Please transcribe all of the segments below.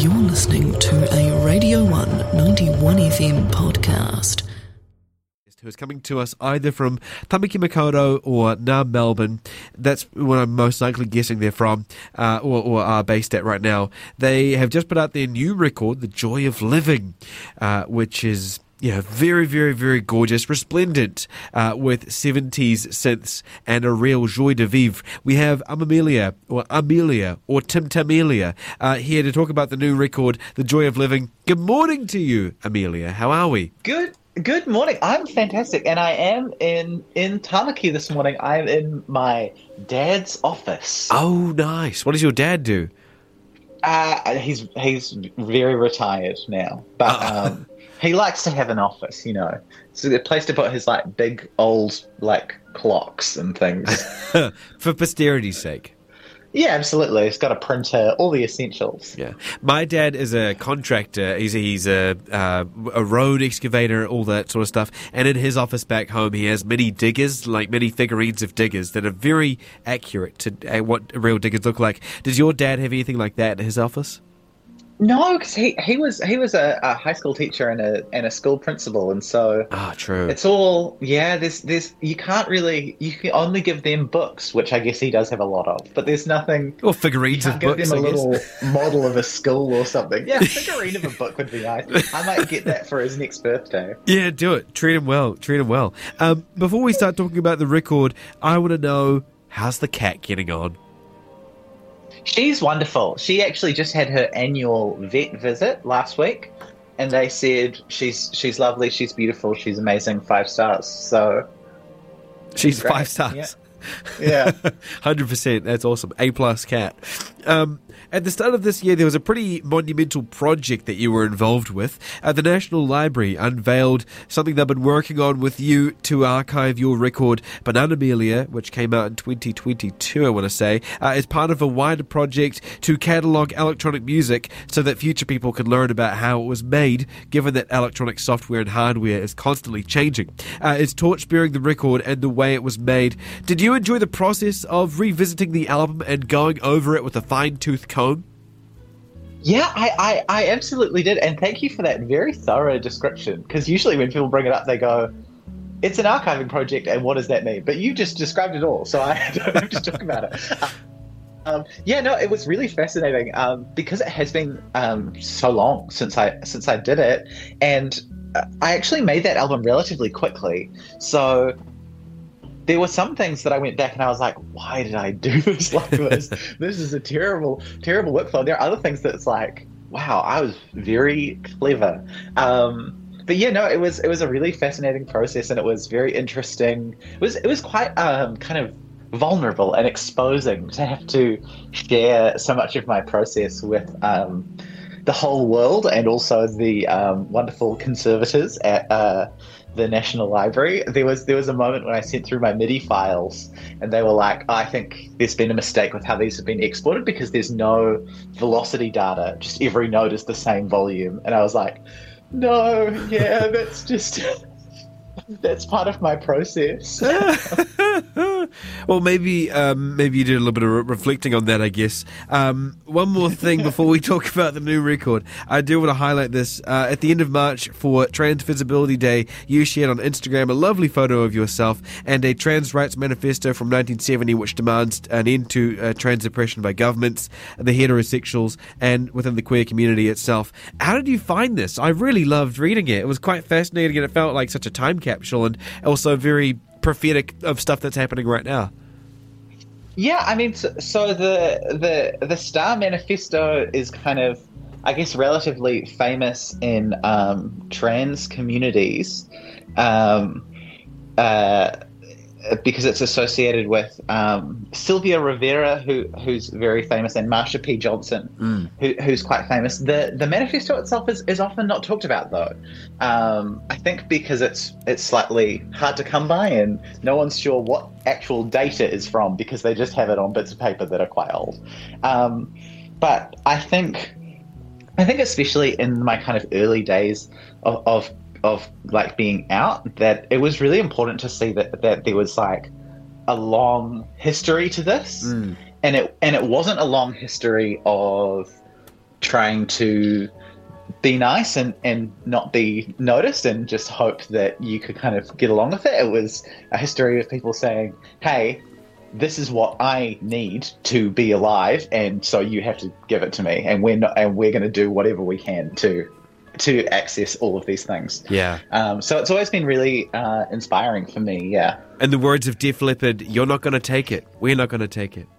You're listening to a Radio 1 91 FM podcast. Who is coming to us either from Tamaki Makaurau or Ngā Melbourne. That's what I'm most likely guessing they're from, or are based at right now. They have just put out their new record, The Joy of Living, which is very, very, very gorgeous, resplendent, with 70s synths and a real joie de vivre. We have Amelia or Tim Tamelia here to talk about the new record, The Joy of Living. Good morning to you, Amelia. How are we? Good morning. I'm fantastic, and I am in Tamaki this morning. I'm in my dad's office. Oh, nice. What does your dad do? He's very retired now, but he likes to have an office, so a place to put his big old clocks and things For posterity's sake. Yeah, absolutely. It's got a printer, all the essentials. Yeah, my dad is a contractor. He's a road excavator, all that sort of stuff. And in his office back home, he has many diggers, many figurines of diggers that are very accurate to what real diggers look like. Does your dad have anything like that in his office? No, because he was a high school teacher and a school principal, and so true. It's all there's you can only give them books, which I guess he does have a lot of, but there's nothing. Or figurines of books. Give them a little model of a school or something. Yeah, a figurine of a book would be nice. I might get that for his next birthday. Yeah, do it. Treat him well. Before we start talking about the record, I want to know, how's the cat getting on? She's wonderful. She actually just had her annual vet visit last week, and they said she's lovely, she's beautiful, she's amazing, 5 stars. So she's great. 5 stars. Yeah. 100%. That's awesome. A+ cat. At the start of this year, there was a pretty monumental project that you were involved with. The National Library unveiled something they've been working on with you to archive your record, Banana Melia, which came out in 2022, I want to say, as part of a wider project to catalogue electronic music so that future people can learn about how it was made, given that electronic software and hardware is constantly changing. It's torch-bearing the record and the way it was made. Did you enjoy the process of revisiting the album and going over it with a fine-tooth comb? Yeah, I absolutely did, and thank you for that very thorough description, because usually when people bring it up, they go, it's an archiving project, and what does that mean? But you just described it all, so I don't have to talk about it. It was really fascinating, because it has been so long since I did it, and I actually made that album relatively quickly, so there were some things that I went back and I was like, why did I do this like this? This is a terrible, terrible workflow. There are other things that it's like, wow, I was very clever. But yeah, no, it was a really fascinating process, and it was very interesting. It was quite kind of vulnerable and exposing to have to share so much of my process with the whole world, and also the wonderful conservators at the National Library. There was a moment when I sent through my MIDI files, and they were like, I think there's been a mistake with how these have been exported, because there's no velocity data, just every note is the same volume. And I was like, no, yeah, that's just that's part of my process. Well, maybe you did a little bit of reflecting on that, I guess. One more thing before we talk about the new record. I do want to highlight this. At the end of March for Trans Visibility Day, you shared on Instagram a lovely photo of yourself and a trans rights manifesto from 1970 which demands an end to trans oppression by governments, the heterosexuals, and within the queer community itself. How did you find this? I really loved reading it. It was quite fascinating, and it felt like such a time capsule, and also very prophetic of stuff that's happening right now. Yeah, I mean, so the Star Manifesto is kind of, I guess, relatively famous in trans communities, because it's associated with Sylvia Rivera, who's very famous, and Marsha P. Johnson, who's quite famous. The manifesto itself is often not talked about, though. I think because it's slightly hard to come by, and no one's sure what actual data is from, because they just have it on bits of paper that are quite old. But I think especially in my kind of early days of like being out, that it was really important to see that there was like a long history to this, and it wasn't a long history of trying to be nice and not be noticed and just hope that you could kind of get along with it. It was a history of people saying, hey, this is what I need to be alive, and so you have to give it to me, and we're going to do whatever we can to access all of these things. Yeah. So it's always been really inspiring for me, yeah. In the words of Def Leppard, you're not going to take it. We're not going to take it.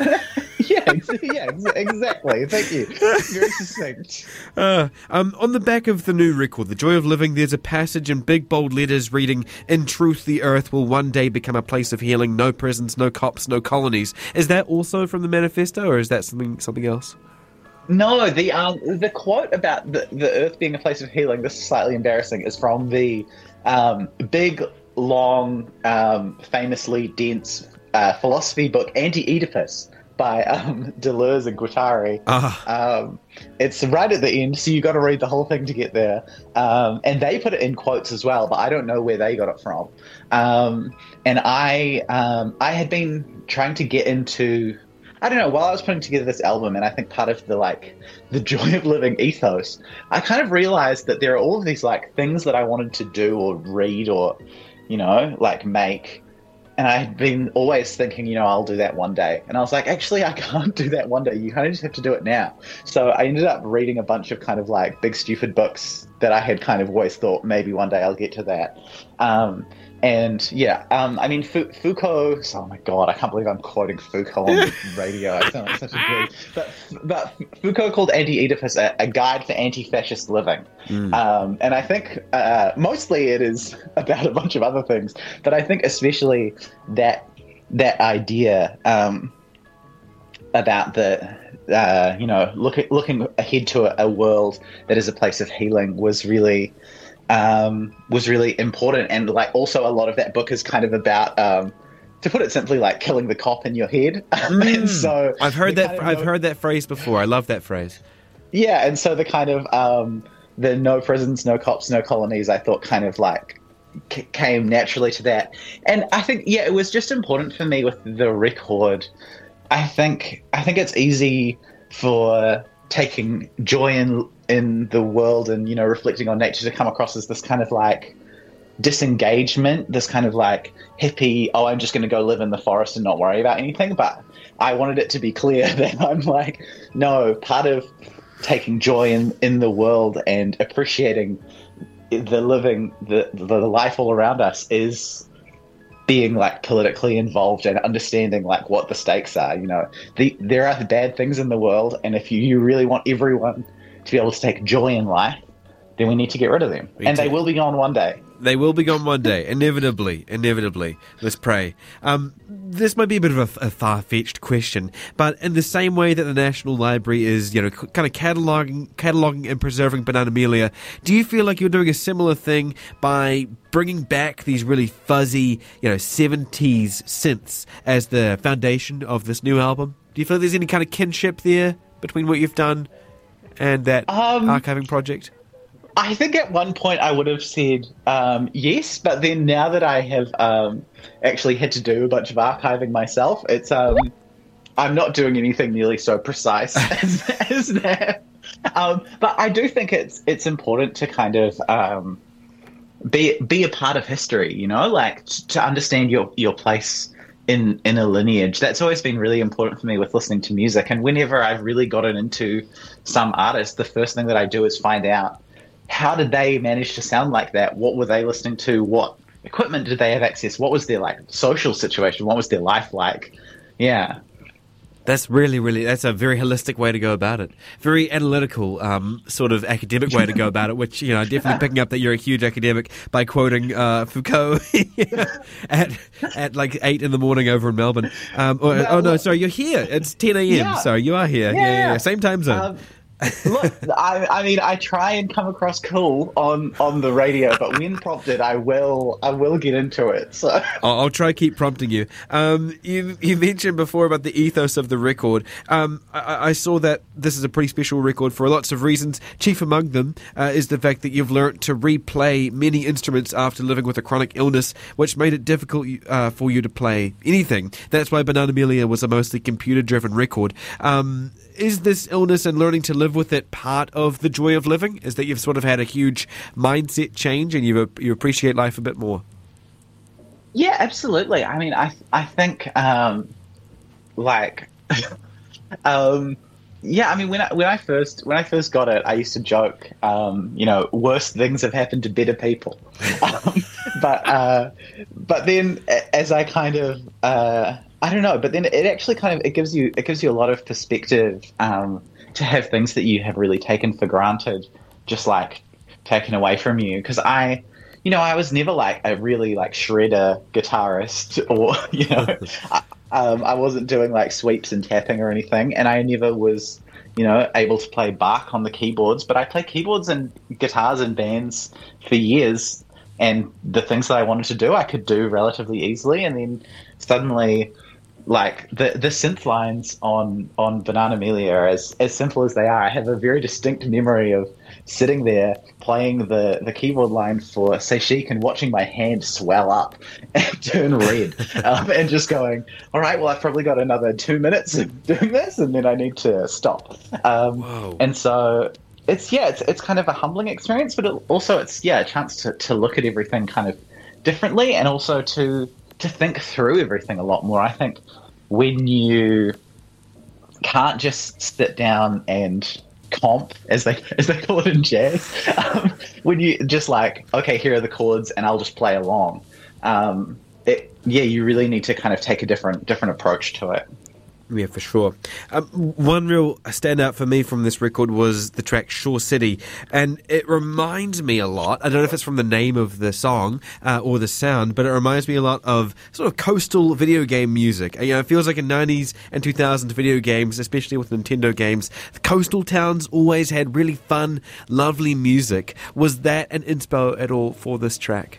Exactly. Thank you. Very succinct. On the back of the new record, The Joy of Living, there's a passage in big bold letters reading, "In truth, the earth will one day become a place of healing. No prisons, no cops, no colonies." Is that also from the manifesto, or is that something else? No, the quote about the earth being a place of healing, this is slightly embarrassing, is from the big, long, famously dense philosophy book Anti-Oedipus by Deleuze and Guattari. It's right at the end, so you got to read the whole thing to get there. And they put it in quotes as well, but I don't know where they got it from. And I had been trying to get into, I don't know, while I was putting together this album, and I think part of the Joy of Living ethos, I kind of realized that there are all of these things that I wanted to do or read or, make. And I had been always thinking, I'll do that one day. And I was like, actually, I can't do that one day. You kind of just have to do it now. So I ended up reading a bunch of kind of big, stupid books that I had kind of always thought maybe one day I'll get to that. Foucault, oh my God, I can't believe I'm quoting Foucault on the radio. I sound like such a dude. But Foucault called Anti-Oedipus a guide for anti-fascist living. And I think mostly it is about a bunch of other things, but I think especially that idea about looking ahead to a world that is a place of healing was really important. And also a lot of that book is kind of about, to put it simply, killing the cop in your head. And so I've heard that phrase before. I love that phrase. Yeah. And so the kind of, the no prisons, no cops, no colonies, I thought kind of came naturally to that. And I think, it was just important for me with the record. I think it's easy for taking joy in the world and, reflecting on nature to come across as this kind of disengagement, this kind of hippie, I'm just going to go live in the forest and not worry about anything. But I wanted it to be clear that I'm no, part of taking joy in the world and appreciating the living, the life all around us is being politically involved and understanding what the stakes are. There are bad things in the world, and if you really want everyone to be able to take joy in life, then we need to get rid of them. They will be gone one day. They will be gone one day, inevitably. Let's pray. This might be a bit of a far-fetched question, but in the same way that the National Library is, kind of cataloguing and preserving Bananamelia, do you feel like you're doing a similar thing by bringing back these really fuzzy, 70s synths as the foundation of this new album? Do you feel there's any kind of kinship there between what you've done and that archiving project? I think at one point I would have said yes, but then now that I have actually had to do a bunch of archiving myself, it's I'm not doing anything nearly so precise as that. But I do think it's important to kind of be a part of history, to understand your place in a lineage. That's always been really important for me with listening to music. And whenever I've really gotten into some artist, the first thing that I do is find out, how did they manage to sound like that? What were they listening to? What equipment did they have access? What was their social situation? What was their life like? Yeah. That's that's a very holistic way to go about it. Very analytical, sort of academic way to go about it, which, definitely picking up that you're a huge academic by quoting Foucault at 8 in the morning over in Melbourne. You're here. It's 10 a.m. Yeah. So you are here. Yeah. Same time zone. Look, I try and come across cool on the radio, but when prompted, I will get into it. So I'll try keep prompting you. You mentioned before about the ethos of the record. I saw that this is a pretty special record for lots of reasons. Chief among them is the fact that you've learnt to replay many instruments after living with a chronic illness, which made it difficult for you to play anything. That's why Bananamelia was a mostly computer-driven record. is this illness and learning to live with it part of the joy of living? Is that you've sort of had a huge mindset change and you appreciate life a bit more? Yeah, absolutely. I mean, I think like yeah, I mean, when I first got it, I used to joke, worse things have happened to better people. But then as I kind of I don't know, but then it actually kind of it gives you a lot of perspective to have things that you have really taken for granted just like taken away from you. Because I was never like a really like shredder guitarist, or I wasn't doing like sweeps and tapping or anything, and I never was, able to play Bach on the keyboards. But I played keyboards and guitars in bands for years, and the things that I wanted to do, I could do relatively easily. And then suddenly, like the synth lines on Banana Amelia are as simple as they are. I have a very distinct memory of sitting there playing the keyboard line for Say Chic and watching my hand swell up and turn red, and just going, all right, well, I've probably got another 2 minutes of doing this and then I need to stop. And so it's kind of a humbling experience, but it's a chance to look at everything kind of differently, and also to think through everything a lot more. I think when you can't just sit down and comp, as they call it in jazz, when you just like, okay, here are the chords and I'll just play along, you really need to kind of take a different approach to it. Yeah, for sure. One real standout for me from this record was the track Shore City, and it reminds me a lot, I don't know if it's from the name of the song or the sound, but it reminds me a lot of sort of coastal video game music. It feels like in 90s and 2000s video games, especially with Nintendo games, the coastal towns always had really fun, lovely music. Was that an inspo at all for this track?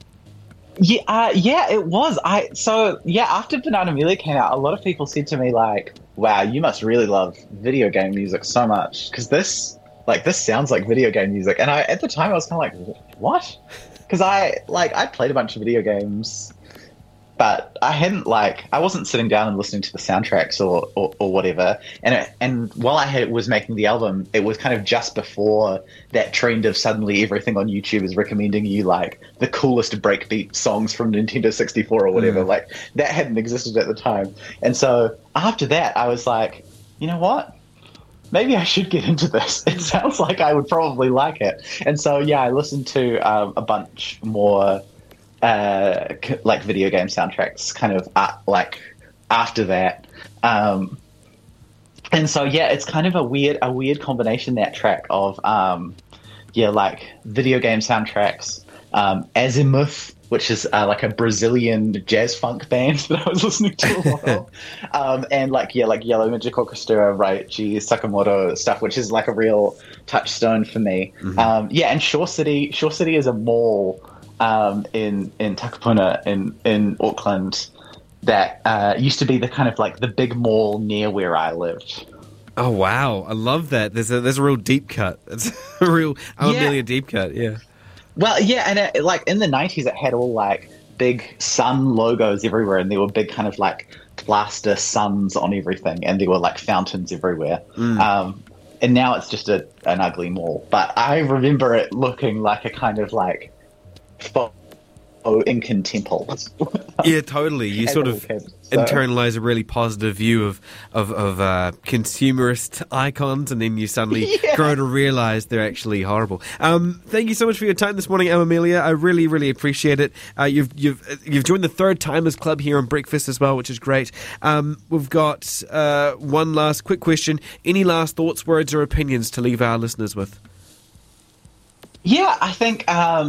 Yeah, it was. After Banana Amelia came out, a lot of people said to me like, "Wow, you must really love video game music so much, because this sounds like video game music." And at the time I was kind of like, "What?" Because I played a bunch of video games, but I wasn't sitting down and listening to the soundtracks or whatever. And while I was making the album, it was kind of just before that trend of suddenly everything on YouTube is recommending you like the coolest breakbeat songs from Nintendo 64 or whatever. Like that hadn't existed at the time. And so after that, I was like, you know what? Maybe I should get into this. It sounds like I would probably like it. And so, I listened to a bunch more like video game soundtracks kind of like after that, and so it's kind of a weird combination, that track of like video game soundtracks, Azimuth, which is like a Brazilian jazz funk band that I was listening to a while, and like Yellow Magic Orchestra, Raichi Sakamoto stuff, which is like a real touchstone for me. Mm-hmm. And Shore City is a mall in Takapuna in Auckland that used to be the kind of like the big mall near where I lived. Oh wow, I love that. There's a real deep cut. It's a real Amelia deep cut. Yeah. Well, and like in the 90s, it had all like big sun logos everywhere, and there were big kind of like plaster suns on everything, and there were like fountains everywhere. And now it's just an ugly mall. But I remember it looking like a kind of like Incan temple. Yeah, totally. You sort of internalize a really positive view of consumerist icons, and then you suddenly grow to realize they're actually horrible. Thank you so much for your time this morning, Amelia. I really, really appreciate it. You've joined the Third Timers Club here on Breakfast as well, which is great. We've got one last quick question. Any last thoughts, words, or opinions to leave our listeners with? Yeah, I think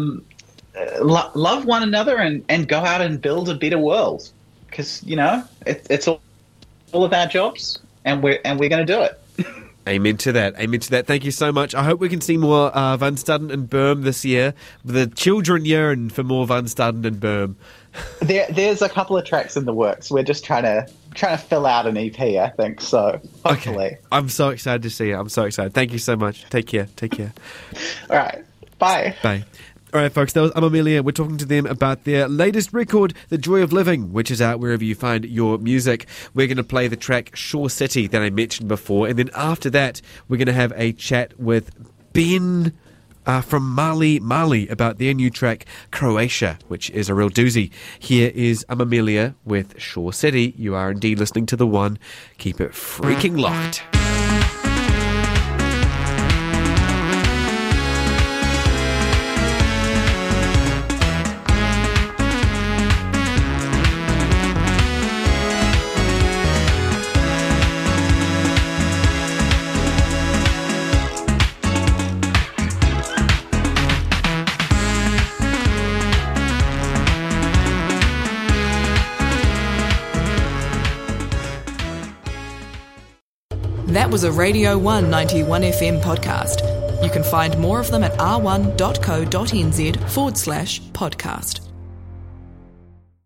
love one another and go out and build a better world, because it's all of our jobs, and we're going to do it. Amen to that. Thank you so much. I hope we can see more Van Studden and Boom this year. The children yearn for more Van Studden and Boom. There's a couple of tracks in the works. We're just trying to fill out an EP, I think. So hopefully, okay. I'm so excited to see it. I'm so excited. Thank you so much. Take care. All right. Bye. Bye. All right, folks, that was Amamelia. We're talking to them about their latest record, The Joy of Living, which is out wherever you find your music. We're going to play the track Shore City that I mentioned before, and then after that, we're going to have a chat with Ben from Mali about their new track, Croatia, which is a real doozy. Here is Amamelia with Shore City. You are indeed listening to The One. Keep it freaking locked. That was a Radio 1 91 FM podcast. You can find more of them at r1.co.nz/podcast.